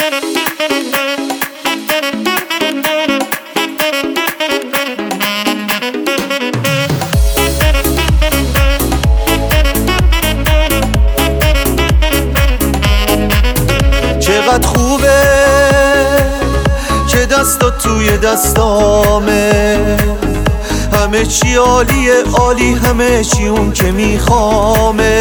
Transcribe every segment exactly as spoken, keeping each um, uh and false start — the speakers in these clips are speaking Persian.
چقدر خوبه که دستات توی دستامه، همه چی عالیه عالی، همه چی اون که میخوامه.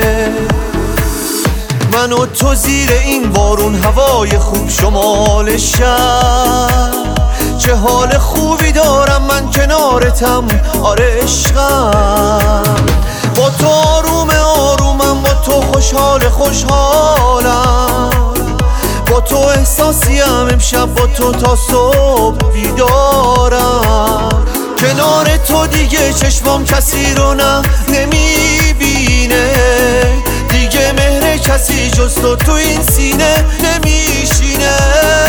من و تو زیر این بارون، هوای خوب شمال شهر، چه حال خوبی دارم من کنارتم، آره عشقم. با تو آروم آرومم، با تو خوشحال خوشحالم، با تو احساسیم امشب، با تو تا صبح بیدارم. کنار تو دیگه چشمام کسی رو نه نمیبینه، دیگه مهر کسی جز تو تو این سینه نمیشینه.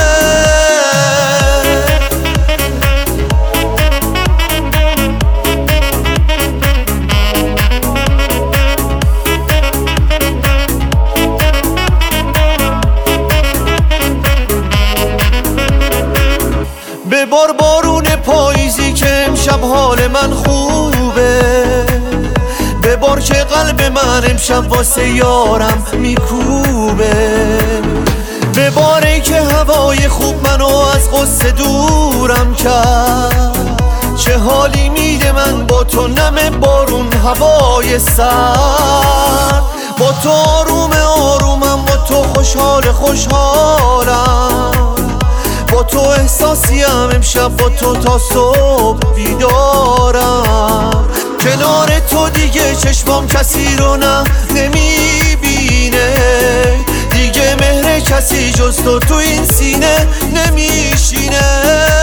ببار بارون پاییزی که امشب حال من خوبه، ببار که قلب من امشب واسه یارم میکوبه. بباره که هوای خوب منو از غصه دورم کرد، چه حالی میده من با تو نم بارون هوای سرد. با تو آروم آرومم، با تو خوشحال خوشحالم، با تو احساسیم امشب، با تو تا صبح بیدارم. کنار تو دیگه چشمام کسی رو نه نمیبینه، دیگه مهر کسی جز تو تو این سینه نمیشینه.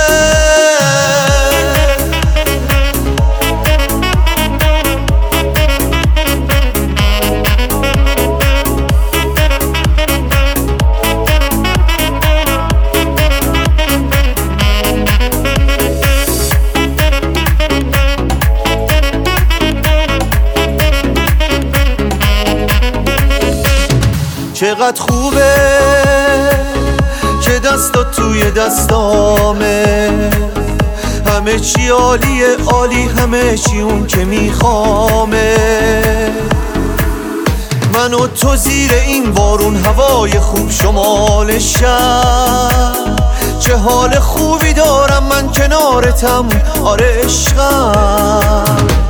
چقدر خوبه که دستات توی دستامه، همه چی عالیه عالی، همه چی اون که میخوامه. من و تو زیر این بارون، هوای خوب شمال شهر، چه حال خوبی دارم من کنارتم، آره عشقم.